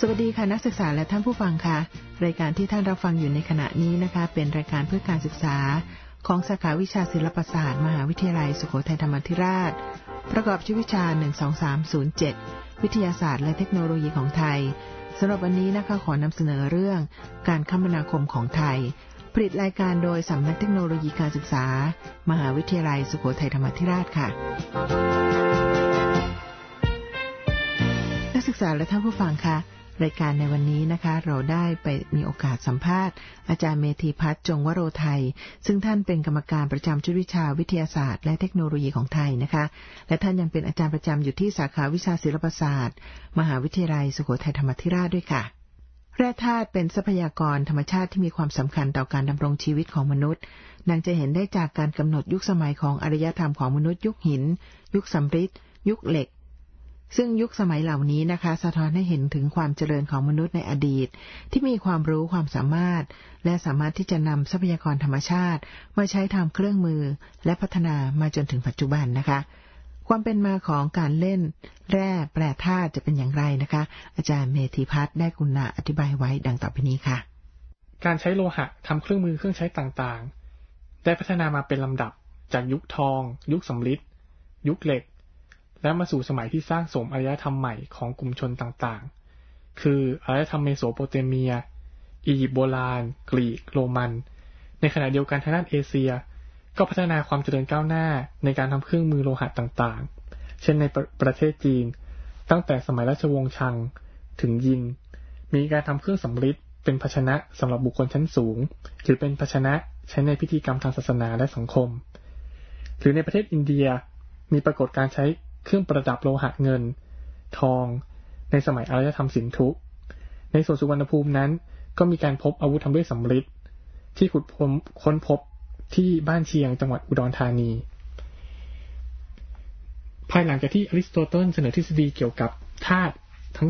สวัสดีค่ะนักศึกษาและท่านผู้ฟังค่ะรายการที่ท่านรับฟังอยู่ในขณะนี้นะคะเป็นรายการเพื่อการศึกษาของสาขาวิชาศิลปศาสตร์มหาวิทยาลัยสุโขทัยธรรมาธิราชประกอบชื่อวิชา12307วิทยาศาสตร์และเทคโนโลยีของไทยสำหรับวันนี้นะคะขอนำเสนอเรื่องการคมนาคมของไทยผลิตรายการโดยสำนักเทคโนโลยีการศึกษามหาวิทยาลัยสุโขทัยธรรมาธิราชค่ะนักศึกษาและท่านผู้ฟังค่ะรายการในวันนี้นะคะเราได้ไปมีโอกาสสัมภาษณ์อาจารย์เมธีพัฒน์จงวโรไทยซึ่งท่านเป็นกรรมการประจำชุดวิชาวิทยาศาสตร์และเทคโนโลยีของไทยนะคะและท่านยังเป็นอาจารย์ประจำอยู่ที่สาขาวิชาศิลปศาสตร์มหาวิทยาลัยสุโขทัยธรรมาธิราชด้วยค่ะแร่ธาตุเป็นทรัพยากรธรรมชาติที่มีความสำคัญต่อการดำรงชีวิตของมนุษย์ดังจะเห็นได้จากการกำหนดยุคสมัยของอารยธรรมของมนุษย์ยุคหินยุคสำริดยุคเหล็กซึ่งยุคสมัยเหล่านี้นะคะสะท้อนให้เห็นถึงความเจริญของมนุษย์ในอดีตที่มีความรู้ความสามารถและสามารถที่จะนำทรัพยากรธรรมชาติมาใช้ทำเครื่องมือและพัฒนามาจนถึงปัจจุบันนะคะความเป็นมาของการเล่นแร่แปรธาตุจะเป็นอย่างไรนะคะอาจารย์เมธีพัฒน์ได้กรุณาอธิบายไว้ดังต่อไปนี้ค่ะการใช้โลหะทำเครื่องมือเครื่องใช้ต่างๆได้พัฒนามาเป็นลำดับจากยุคทองยุคสำริดยุคเหล็กและมาสู่สมัยที่สร้างสมอารยธรรมใหม่ของกลุ่มชนต่างๆคืออารยธรรมเมโสโปเตเมียอียิปต์โบราณกรีกโรมันในขณะเดียวกันทางด้านเอเชียก็พัฒนาความเจริญก้าวหน้าในการทำเครื่องมือโลหะต่างๆเช่นในประเทศจีนตั้งแต่สมัยราชวงศ์ชังถึงยินมีการทำเครื่องสำริดเป็นภาชนะสำหรับบุคคลชั้นสูงหรือเป็นภาชนะใช้ในพิธีกรรมทางศาสนาและสังคมหรือในประเทศอินเดียมีปรากฏการใช้เครื่องประดับโลหะเงินทองในสมัยอารยธรรมสินธุในส่วนสุวรรณภูมินั้นก็มีการพบอาวุธทำด้วยสำริดที่ขุดค้นพบที่บ้านเชียงจังหวัดอุดรธานีภายหลังจากที่อริสโตเติลเสนอทฤษฎีเกี่ยวกับธาตุทั้ง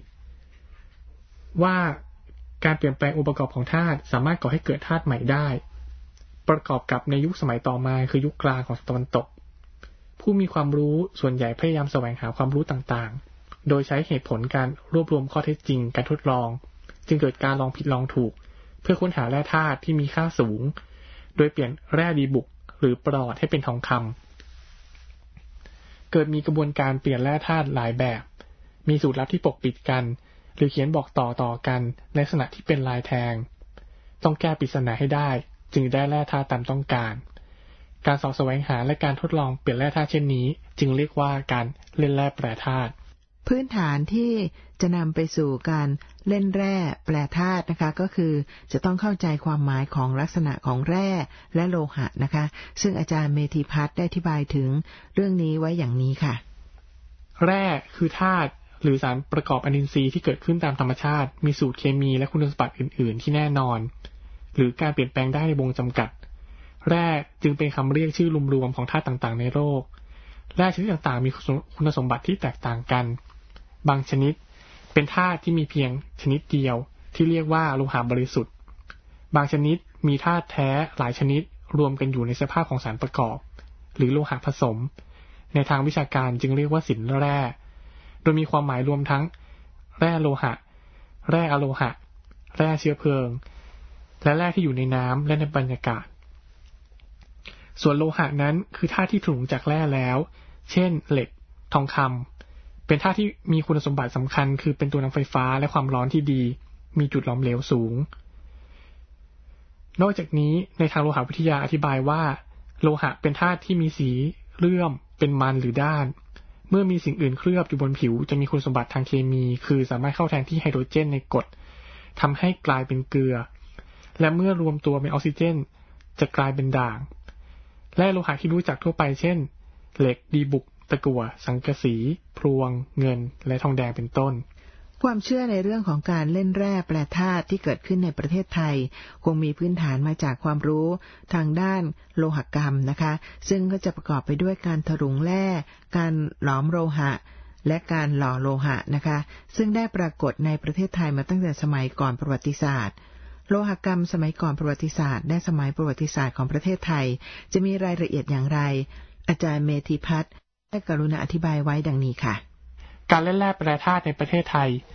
4ว่าการเปลี่ยนแปลงองค์ประกอบของธาตุสามารถก่อให้เกิดธาตุใหม่ได้ประกอบกับในยุคสมัยต่อมาคือยุคกลางของตะวันตกผู้มีความรู้ส่วนใหญ่พยายามแสวงหาความรู้ต่างๆโดยใช้เหตุผลการรวบรวมข้อเท็จจริงการทดลองจึงเกิดการลองผิดลองถูกเพื่อค้นหาแร่ธาตุที่มีค่าสูงโดยเปลี่ยนแร่ดีบุกหรือปลอดให้เป็นทองคำเกิดมีกระบวนการเปลี่ยนแร่ธาตุหลายแบบมีสูตรลับที่ปกปิดกันหรือเขียนบอกต่อกันในลักษณะที่เป็นลายแทงต้องแก้ปริศนาให้ได้จึงได้แร่ธาตุตามต้องการการสอบแสวงหาและการทดลองเปลี่ยนแร่ธาตุเช่นนี้จึงเรียกว่าการเล่นแร่แปรธาตุพื้นฐานที่จะนำไปสู่การเล่นแร่แปรธาตุนะคะก็คือจะต้องเข้าใจความหมายของลักษณะของแร่และโลหะนะคะซึ่งอาจารย์เมธีพัฒน์ได้อธิบายถึงเรื่องนี้ไว้อย่างนี้ค่ะแร่คือธาตุหรือสารประกอบอนินทรีย์ที่เกิดขึ้นตามธรรมชาติมีสูตรเคมีและคุณสมบัติอื่นๆที่แน่นอนหรือการเปลี่ยนแปลงได้ในวงจำกัดแร่จึงเป็นคำเรียกชื่อรวมๆของธาตุต่างๆในโลกแร่ชนิดต่างๆมีคุณสมบัติที่แตกต่างกันบางชนิดเป็นธาตุที่มีเพียงชนิดเดียวที่เรียกว่าโลหะบริสุทธิ์บางชนิดมีธาตุแท้หลายชนิดรวมกันอยู่ในสภาพของสารประกอบหรือโลหะผสมในทางวิชาการจึงเรียกว่าสินแร่โดยมีความหมายรวมทั้งแร่โลหะแร่อะโลหะแร่เชื้อเพลิงและแร่ที่อยู่ในน้ำและในบรรยากาศส่วนโลหะนั้นคือธาตุที่ถูกจากแร่แล้วเช่นเหล็กทองคำเป็นธาตุที่มีคุณสมบัติสำคัญคือเป็นตัวนำไฟฟ้าและความร้อนที่ดีมีจุดหลอมเหลวสูงนอกจากนี้ในทางโลหะวิทยาอธิบายว่าโลหะเป็นธาตุที่มีสีเลื่อมเป็นมันหรือด้านเมื่อมีสิ่งอื่นเคลือบอยู่บนผิวจะมีคุณสมบัติทางเคมีคือสามารถเข้าแทนที่ไฮโดรเจนในกรดทำให้กลายเป็นเกลือและเมื่อรวมตัวเป็นออกซิเจนจะกลายเป็นด่างแร่โลหะที่รู้จักทั่วไปเช่นเหล็กดีบุกตะกั่วสังกะสีพลวงเงินและทองแดงเป็นต้นความเชื่อในเรื่องของการเล่นแร่แปรธาตุที่เกิดขึ้นในประเทศไทยคงมีพื้นฐานมาจากความรู้ทางด้านโลหกรรมนะคะซึ่งก็จะประกอบไปด้วยการถลุงแร่การหลอมโลหะและการหล่อโลหะนะคะซึ่งได้ปรากฏในประเทศไทยมาตั้งแต่สมัยก่อนประวัติศาสตร์โลหกรรมสมัยก่อนประวัติศาสตร์และสมัยประวัติศาสตร์ของประเทศไทยจะมีรายละเอียดอย่างไรอาจารย์เมธีพัฒน์ได้กรุณาอธิบายไว้ดังนี้ค่ะการเล่นแร่แปรธาตุในประเทศไทย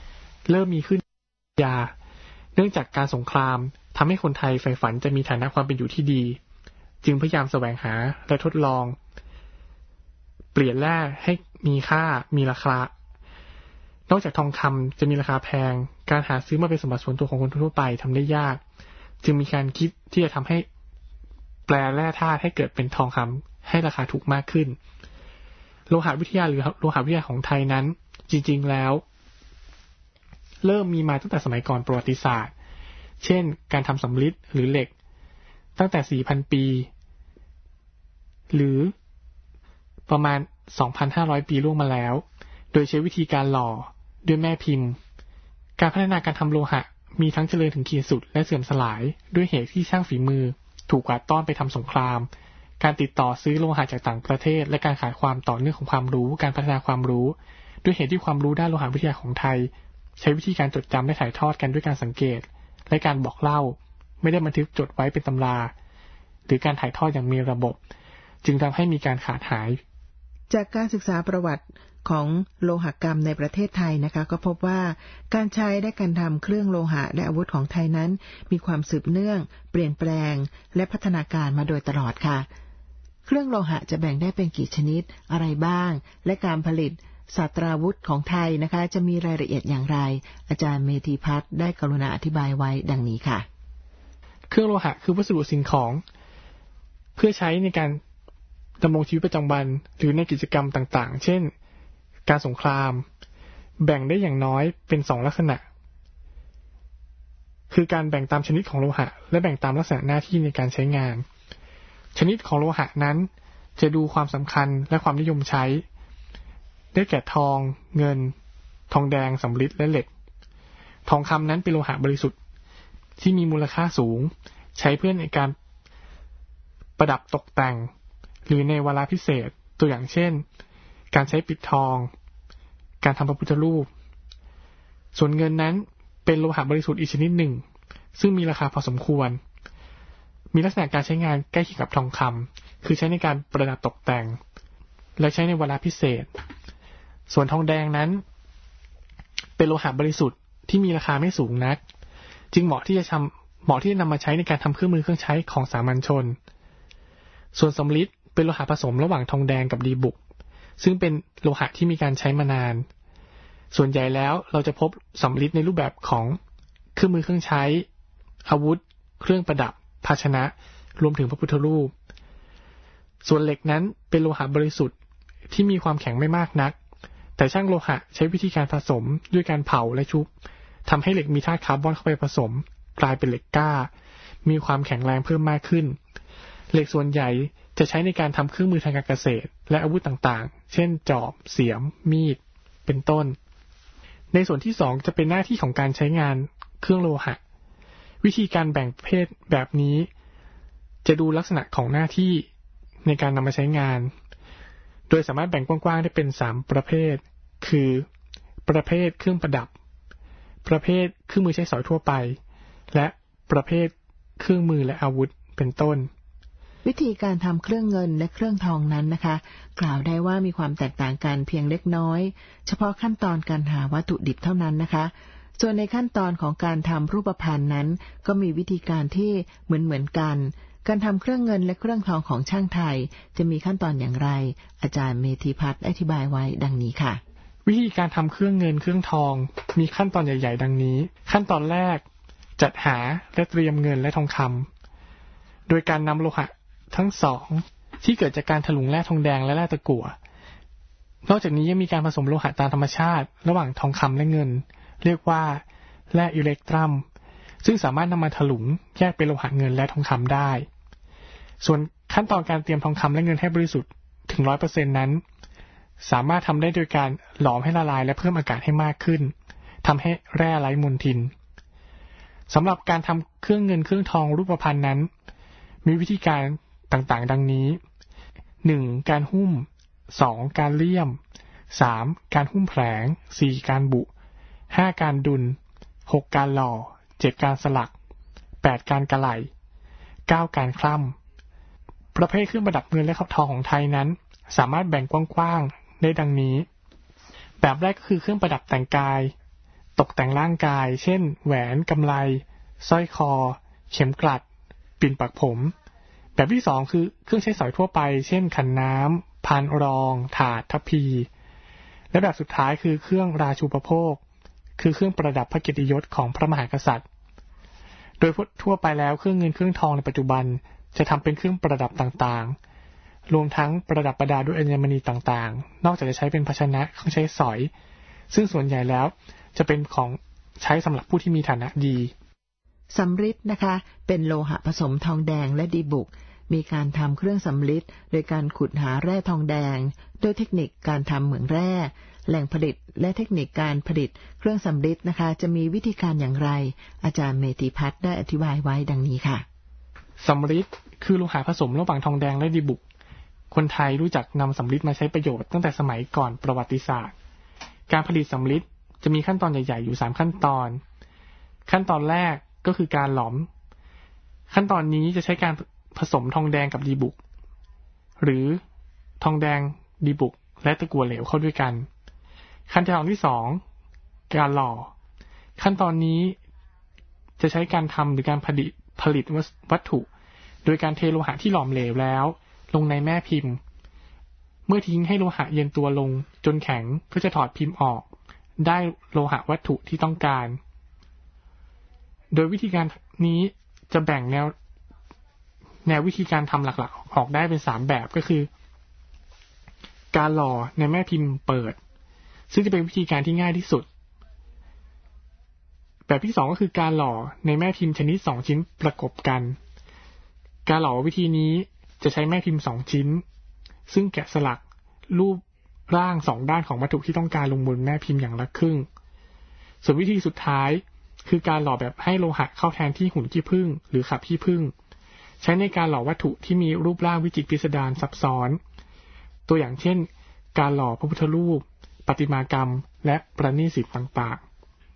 เริ่มมีขึ้นยาเนื่องจากการสงครามทำให้คนไทยใฝ่ฝันจะมีฐานะความเป็นอยู่ที่ดีจึงพยายามแสวงหาและทดลองเปลี่ยนแร่ให้มีค่ามีราคานอกจากทองคำจะมีราคาแพงการหาซื้อมาเป็นสมบัติส่วนตัวของคนทั่วไปทำได้ยากจึงมีการคิดที่จะทำให้แปลแร่ธาตุให้เกิดเป็นทองคำให้ราคาถูกมากขึ้นโลหะวิทยาหรือโลหะวิทยาของไทยนั้นจริงๆแล้วเริ่มมีมาตั้งแต่สมัยก่อนประวัติศาสตร์เช่นการทำสำริดหรือเหล็กตั้งแต่ 4,000 ปีหรือประมาณ 2,500 ปีล่วงมาแล้วโดยใช้วิธีการหล่อด้วยแม่พิมพ์การพัฒนาการทำโลหะมีทั้งเจริญถึงขีดสุดและเสื่อมสลายด้วยเหตุที่ช่างฝีมือถูกกวาดต้อนไปทำสงครามการติดต่อซื้อโลหะจากต่างประเทศและการขายความต่อเนื่องของความรู้การพัฒนาความรู้ด้วยเหตุที่ความรู้ด้านโลหะวิทยาของไทยใช้วิธีการจดจำและถ่ายทอดกันด้วยการสังเกตและการบอกเล่าไม่ได้บันทึกจดไว้เป็นตำราหรือการถ่ายทอดอย่างมีระบบจึงทำให้มีการขาดหายจากการศึกษาประวัติของโลหกรรมในประเทศไทยนะคะก็พบว่าการใช้และการทำเครื่องโลหะและอาวุธของไทยนั้นมีความสืบเนื่องเปลี่ยนแปลงและพัฒนาการมาโดยตลอดค่ะเครื่องโลหะจะแบ่งได้เป็นกี่ชนิดอะไรบ้างและการผลิตศาสตราวุธของไทยนะคะจะมีรายละเอียดอย่างไรอาจารย์เมธีพัฒน์ได้กรุณาอธิบายไว้ดังนี้ค่ะเครื่องโลหะคือวัสดุสิ่งของเพื่อใช้ในการดำรงชีวิตประจำวันหรือในกิจกรรมต่างๆเช่นการสงครามแบ่งได้อย่างน้อยเป็น2ลักษณะคือการแบ่งตามชนิดของโลหะและแบ่งตามลักษณะหน้าที่ในการใช้งานชนิดของโลหะนั้นจะดูความสำคัญและความนิยมใช้ได้แก่ทองเงินทองแดงสำริดและเหล็กทองคำนั้นเป็นโลหะบริสุทธิ์ที่มีมูลค่าสูงใช้เพื่อในการประดับตกแต่งหรือในวาระพิเศษตัวอย่างเช่นการใช้ปิดทองการทำพระพุทธรูปส่วนเงินนั้นเป็นโลหะบริสุทธิ์อีกชนิดหนึ่งซึ่งมีราคาพอสมควรมีลักษณะการใช้งานใกล้เคียงกับทองคำคือใช้ในการประดับตกแต่งและใช้ในวาระพิเศษส่วนทองแดงนั้นเป็นโลหะบริสุทธิ์ที่มีราคาไม่สูงนักจึงเหมาะที่จะนำมาใช้ในการทำเครื่องมือเครื่องใช้ของสามัญชนส่วนสำริดเป็นโลหะผสมระหว่างทองแดงกับดีบุกซึ่งเป็นโลหะที่มีการใช้มานานส่วนใหญ่แล้วเราจะพบสำริดในรูปแบบของเครื่องมือเครื่องใช้อาวุธเครื่องประดับภาชนะรวมถึงพระพุทธรูปส่วนเหล็กนั้นเป็นโลหะบริสุทธิ์ที่มีความแข็งไม่มากนักแต่ช่างโลหะใช้วิธีการผสมด้วยการเผาและชุบทำให้เหล็กมีธาตุคาร์บอนเข้าไปผสมกลายเป็นเหล็กก้ามีความแข็งแรงเพิ่มมากขึ้นเหล็กส่วนใหญ่จะใช้ในการทำเครื่องมือทางการเกษตรและอาวุธต่างๆเช่นจอบเสียมมีดเป็นต้นในส่วนที่2จะเป็นหน้าที่ของการใช้งานเครื่องโลหะวิธีการแบ่งประเภทแบบนี้จะดูลักษณะของหน้าที่ในการนำมาใช้งานโดยสามารถแบ่งกว้างๆได้เป็น3ประเภทคือประเภทเครื่องประดับประเภทเครื่องมือใช้สอยทั่วไปและประเภทเครื่องมือและอาวุธเป็นต้นวิธีการทำเครื่องเงินและเครื่องทองนั้นนะคะกล่าวได้ว่ามีความแตกต่างกันเพียงเล็กน้อยเฉพาะขั้นตอนการหาวัตถุดิบเท่านั้นนะคะส่วนในขั้นตอนของการทำรูปพรรณนั้นก็มีวิธีการที่เหมือนกันการทำเครื่องเงินและเครื่องทองของช่างไทยจะมีขั้นตอนอย่างไรอาจารย์เมธีพัฒน์อธิบายไว้ดังนี้ค่ะวิธีการทำเครื่องเงินเครื่องทองมีขั้นตอนใหญ่ๆดังนี้ขั้นตอนแรกจัดหาและเตรียมเงินและทองคำโดยการนำโลหะทั้งสองที่เกิดจากการถลุงแร่ทองแดงและแร่ตะกั่วนอกจากนี้ยังมีการผสมโลหะตามธรรมชาติระหว่างทองคำและเงินเรียกว่าแร่อิเล็กตรัมซึ่งสามารถนำมาถลุงแยกเป็นโลหะเงินและทองคำได้ส่วนขั้นตอนการเตรียมทองคำและเงินให้บริสุทธิ์ถึง 100% นั้นสามารถทำได้โดยการหลอมให้ละลายและเพิ่มอากาศให้มากขึ้นทำให้แร่ไร้มลทินสำหรับการทำเครื่องเงินเครื่องทองรูปพรรณนั้นมีวิธีการต่างๆดังนี้ 1. การหุ้ม 2. การเลี่ยม 3. การหุ้มแผลง 4. การบุ 5. การดุล 6. การหล่อ 7. การสลัก 8. การกะไหล่ 9. การคล่ำประเภทเครื่องประดับเงินและทองของไทยนั้นสามารถแบ่งกว้างๆได้ดังนี้แบบแรกก็คือเครื่องประดับแต่งกายตกแต่งร่างกายเช่นแหวนกำไลสร้อยคอเข็มกลัดปิ่นปักผมแบบที่2คือเครื่องใช้สอยทั่วไปเช่นขันน้ำพานรองถาดทัพพีและแบบสุดท้ายคือเครื่องราชูปโภคคือเครื่องประดับพระเกียรติยศของพระมหากษัตริย์โดยทั่วไปแล้วเครื่องเงินเครื่องทองในปัจจุบันจะทำเป็นเครื่องประดับต่างๆรวมทั้งประดับประดาด้วยอัญมณีต่างๆนอกจากจะใช้เป็นภาชนะเครื่องใช้สอยซึ่งส่วนใหญ่แล้วจะเป็นของใช้สำหรับผู้ที่มีฐานะดีสำริดนะคะเป็นโลหะผสมทองแดงและดีบุกมีการทำเครื่องสำริดโดยการขุดหาแร่ทองแดงโดยเทคนิคการทำเหมืองแร่แหล่งผลิตและเทคนิคการผลิตเครื่องสำริดนะคะจะมีวิธีการอย่างไรอาจารย์เมธีพัฒน์ได้อธิบายไว้ดังนี้ค่ะสำริดคือโลหะผสมระหว่างทองแดงและดีบุกคนไทยรู้จักนำสำริดมาใช้ประโยชน์ตั้งแต่สมัยก่อนประวัติศาสตร์การผลิตสำริดจะมีขั้นตอนใหญ่ๆอยู่3ขั้นตอนขั้นตอนแรกก็คือการหลอมขั้นตอนนี้จะใช้การผสมทองแดงกับดีบุกหรือทองแดงดีบุกและตะกั่วเหลวเข้าด้วยกันขั้นตอนที่2การหล่อขั้นตอนนี้จะใช้การทำหรือการผลิตวัตถุโดยการเทโลหะที่หลอมเหลวแล้วลงในแม่พิมพ์เมื่อทิ้งให้โลหะเย็นตัวลงจนแข็งก็จะถอดพิมพ์ออกได้โลหะวัตถุที่ต้องการโดยวิธีการนี้จะแบ่งแนววิธีการทำหลักๆออกได้เป็น3แบบก็คือการหล่อในแม่พิมพ์เปิดซึ่งจะเป็นวิธีการที่ง่ายที่สุดแบบที่2ก็คือการหล่อในแม่พิมพ์ชนิด2ชิ้นประกบกันการหล่อวิธีนี้จะใช้แม่พิมพ์2ชิ้นซึ่งแกะสลักรูปร่าง2ด้านของวัตถุที่ต้องการลงบนแม่พิมพ์อย่างละครึ่งส่วนวิธีสุดท้ายคือการหล่อแบบให้โลหะเข้าแทนที่หุ่นขี้ผึ้งหรือขับขี้ผึ้งใช้ในการหล่อวัตถุที่มีรูปร่างวิจิตรพิสดารซับซ้อนตัวอย่างเช่นการหล่อพระพุทธรูปประติมากรรมและประณีตศิลป์ต่าง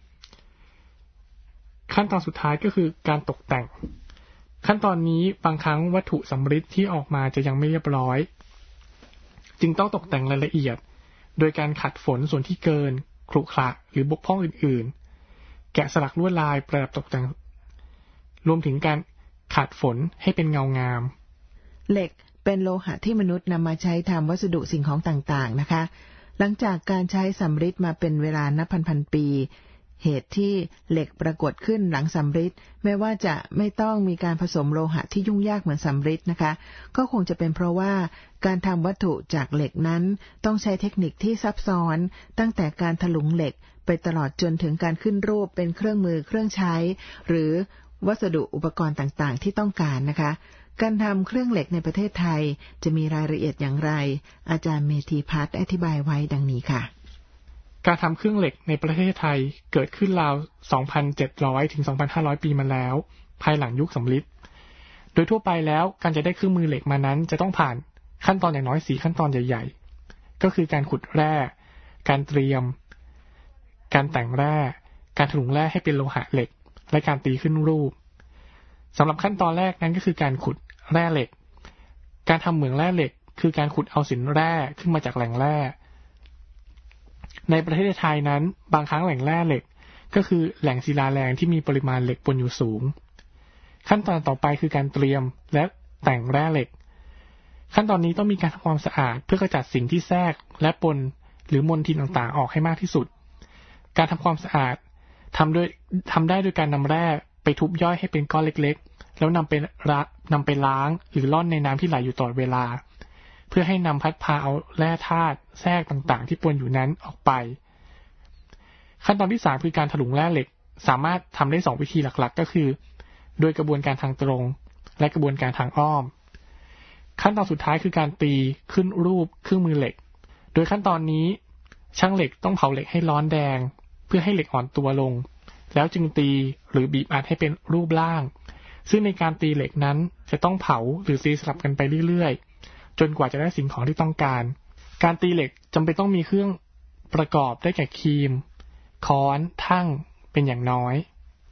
ๆขั้นตอนสุดท้ายก็คือการตกแต่งขั้นตอนนี้บางครั้งวัตถุสำริดที่ออกมาจะยังไม่เรียบร้อยจึงต้องตกแต่งรายละเอียดโดยการขัดฝนส่วนที่เกินขรุขระหรือบกพร่องอื่นๆแกะสลักลวดลายประดับตกแต่งรวมถึงการขัดฝนให้เป็นเงางามเหล็กเป็นโลหะที่มนุษย์นำมาใช้ทำวัสดุสิ่งของต่างๆนะคะหลังจากการใช้สำริดมาเป็นเวลานับพันปีเหตุที่เหล็กปรากฏขึ้นหลังสำริดแม้ว่าจะไม่ต้องมีการผสมโลหะที่ยุ่งยากเหมือนสำริดนะคะก็คงจะเป็นเพราะว่าการทำวัตถุจากเหล็กนั้นต้องใช้เทคนิคที่ซับซ้อนตั้งแต่การถลุงเหล็กไปตลอดจนถึงการขึ้นรูปเป็นเครื่องมือเครื่องใช้หรือวัสดุอุปกรณ์ต่างๆที่ต้องการนะคะการทำเครื่องเหล็กในประเทศไทยจะมีรายละเอียดอย่างไรอาจารย์เมธีพัฒน์อธิบายไว้ดังนี้ค่ะการทำเครื่องเหล็กในประเทศไทยเกิดขึ้นราว 2,700 ถึง 2,500 ปีมาแล้วภายหลังยุคสำริดโดยทั่วไปแล้วการจะได้เครื่องมือเหล็กมานั้นจะต้องผ่านขั้นตอนอย่างน้อย4ขั้นตอนใหญ่ๆก็คือการขุดแร่การเตรียมการแต่งแร่การถลุงแร่ให้เป็นโลหะเหล็กและการตีขึ้นรูปสำหรับขั้นตอนแรกนั้นก็คือการขุดแร่เหล็กการทำเหมืองแร่เหล็กคือการขุดเอาสินแร่ขึ้นมาจากแหล่งแร่ในประเทศไทยนั้นบางครั้งแหล่งแร่เหล็กก็คือแหล่งศิลาแรงที่มีปริมาณเหล็กปนอยู่สูงขั้นตอนต่อไปคือการเตรียมและแต่งแร่เหล็กขั้นตอนนี้ต้องมีการทำความสะอาดเพื่อกำจัดสิ่งที่แทรกและปนหรือมลทินต่างๆออกให้มากที่สุดการทำความสะอาดทำได้โดยการนำแร่ไปทุบย่อยให้เป็นก้อนเล็กๆแล้วนำไปล้างหรือร่อนในน้ำที่ไหลอยู่ตลอดเวลาเพื่อให้นำพัดพาเอาแร่ธาตุแทรกต่างๆที่ปนอยู่นั้นออกไปขั้นตอนที่3คือการถลุงแร่เหล็กสามารถทำได้2วิธีหลักๆก็คือโดยกระบวนการทางตรงและกระบวนการทางอ้อมขั้นตอนสุดท้ายคือการตีขึ้นรูปเครื่องมือเหล็กโดยขั้นตอนนี้ช่างเหล็กต้องเผาเหล็กให้ร้อนแดงเพื่อให้เหล็กอ่อนตัวลงแล้วจึงตีหรือบีบอัดให้เป็นรูปร่างซึ่งในการตีเหล็กนั้นจะต้องเผาหรือตีสลับกันไปเรื่อยๆจนกว่าจะได้สิ่งของที่ต้องการการตีเหล็กจำเป็นต้องมีเครื่องประกอบได้แก่ครีมค้อนทั่งเป็นอย่างน้อย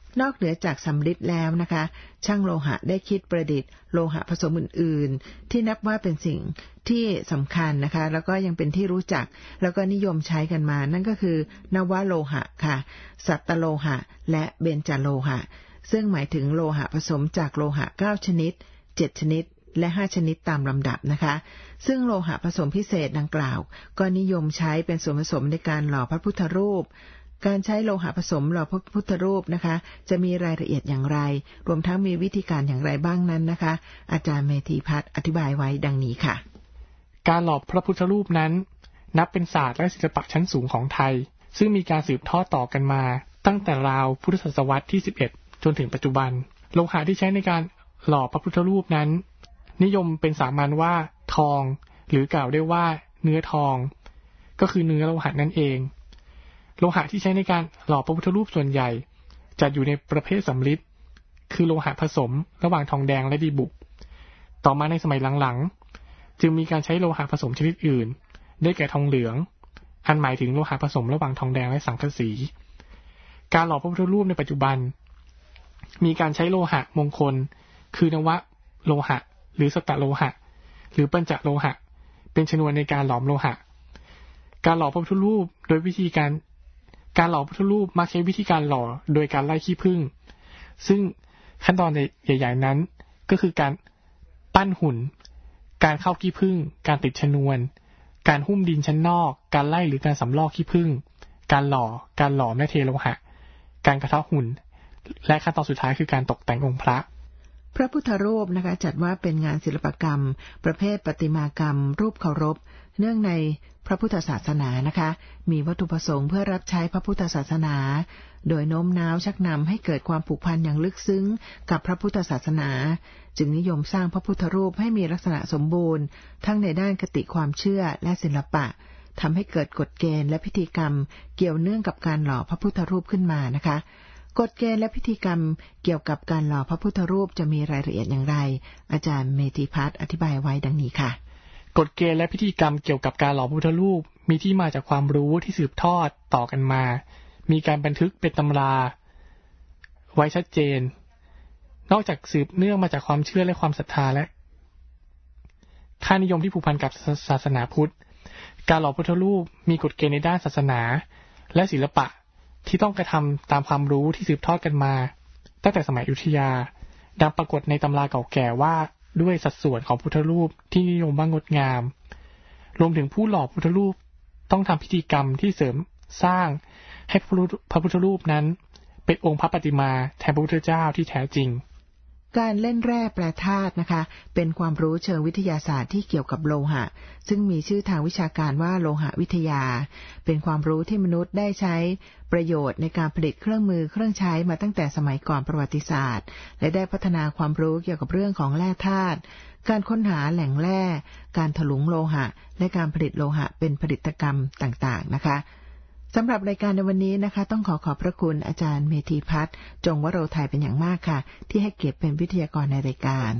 นอกเหนือจากสำริดแล้วนะคะช่างโลหะได้คิดประดิษฐ์โลหะผสมอื่นๆที่นับว่าเป็นสิ่งที่สำคัญนะคะแล้วก็ยังเป็นที่รู้จักแล้วก็นิยมใช้กันมานั่นก็คือนวโลหะค่ะสัตตโลหะและเบญจโลหะซึ่งหมายถึงโลหะผสมจากโลหะ9ชนิด7ชนิดและ5ชนิดตามลำดับนะคะซึ่งโลหะผสมพิเศษดังกล่าวก็นิยมใช้เป็นส่วนผสมในการหล่อพระพุทธรูปการใช้โลหะผสมหล่อพระพุทธรูปนะคะจะมีรายละเอียดอย่างไรรวมทั้งมีวิธีการอย่างไรบ้างนั้นนะคะอาจารย์เมธีพัฒน์อธิบายไว้ดังนี้ค่ะการหล่อพระพุทธรูปนั้นนับเป็นศาสตร์และศิลปะชั้นสูงของไทยซึ่งมีการสืบทอดต่อกันมาตั้งแต่ราวพุทธศตวรรษที่11จนถึงปัจจุบันโลหะที่ใช้ในการหล่อพระพุทธรูปนั้นนิยมเป็นสามัญว่าทองหรือกล่าวได้ว่าเนื้อทองก็คือเนื้อโลหะนั่นเองโลหะที่ใช้ในการหล่อพระพุทธรูปส่วนใหญ่จัดอยู่ในประเภทสำริดคือโลหะผสมระหว่างทองแดงและดีบุกต่อมาในสมัยหลังๆจึงมีการใช้โลหะผสมชนิดอื่นได้แก่ทองเหลืองอันหมายถึงโลหะผสมระหว่างทองแดงและสังกะสีการหล่อพระพุทธรูปในปัจจุบันมีการใช้โลหะมงคลคือนวโลหะหรือสัตตโลหะหรือปัญจโลหะเป็นชนวนในการหลอมโลหะการหล่อพระพุทธรูปโดยวิธีการหล่อพระพุทธรูปมักใช้วิธีการหล่อโดยการไล่ขี้ผึ้งซึ่งขั้นตอนใหญ่ๆนั้นก็คือการปั้นหุ่นการเข้าขี้ผึ้งการติดชนวนการหุ้มดินชั้นนอกการไล่หรือการสำลอกขี้ผึ้งการหล่อและเทโลหะการกระเทาะหุ่นและขั้นตอนสุดท้ายคือการตกแต่งองค์พระพระพุทธรูปนะคะจัดว่าเป็นงานศิลปกรรมประเภทประติมากรรมรูปเคารพเนื่องในพระพุทธศาสนานะคะมีวัตถุประสงค์เพื่อรับใช้พระพุทธศาสนาโดยโน้มน้าวชักนำให้เกิดความผูกพันอย่างลึกซึ้งกับพระพุทธศาสนาจึงนิยมสร้างพระพุทธรูปให้มีลักษณะสมบูรณ์ทั้งในด้านคติความเชื่อและศิลปะทำให้เกิดกฎเกณฑ์และพิธีกรรมเกี่ยวเนื่องกับการหล่อพระพุทธรูปขึ้นมานะคะกฎเกณฑ์และพิธีกรรมเกี่ยวกับการหล่อพระพุทธรูปจะมีรายละเอียดอย่างไรอาจารย์เมธีพัฒน์อธิบายไว้ดังนี้ค่ะกฎเกณฑ์และพิธีกรรมเกี่ยวกับการหล่อพระพุทธรูปมีที่มาจากความรู้ที่สืบทอดต่อกันมามีการบันทึกเป็นตำราไว้ชัดเจนนอกจากสืบเนื่องมาจากความเชื่อและความศรัทธาและค่านิยมที่ผูกพันกับศาสนาพุทธการหล่อพระพุทธรูปมีกฎเกณฑ์ในด้านศาสนาและศิลปะที่ต้องกระทำตามความรู้ที่สืบทอดกันมาตั้งแต่สมัยอยุธยาดังปรากฏในตำราเก่าแก่ว่าด้วยสัดส่วนของพุทธรูปที่นิยมว่างดงามรวมถึงผู้หล่อพุทธรูปต้องทำพิธีกรรมที่เสริมสร้างให้พระพุทธรูปนั้นเป็นองค์พระปฏิมาแทนพระพุทธเจ้าที่แท้จริงการเล่นแร่แปรธาตุนะคะเป็นความรู้เชิงวิทยาศาสตร์ที่เกี่ยวกับโลหะซึ่งมีชื่อทางวิชาการว่าโลหะวิทยาเป็นความรู้ที่มนุษย์ได้ใช้ประโยชน์ในการผลิตเครื่องมือเครื่องใช้มาตั้งแต่สมัยก่อนประวัติศาสตร์และได้พัฒนาความรู้เกี่ยวกับเรื่องของแร่ธาตุการค้นหาแหล่งแร่การถลุงโลหะและการผลิตโลหะเป็นผลิตกรรมต่างๆนะคะสำหรับรายการในวันนี้นะคะต้องขอบพระคุณอาจารย์เมธีพัฒน์จงวโรไทยเป็นอย่างมากค่ะที่ให้เกียรติเป็นวิทยากรในรายการ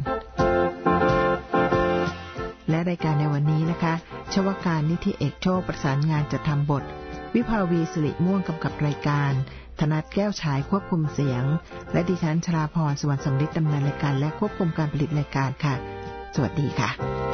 และรายการในวันนี้นะคะชวการนิธิเอกโชคประสานงานจัดทำบทวิภาวีสิริม่วงกำกับรายการธนัทแก้วฉายควบคุมเสียงและดิฉันชราพรสวรรค์สมฤทธิ์ดำเนินรายการและควบคุมการผลิตรายการค่ะสวัสดีค่ะ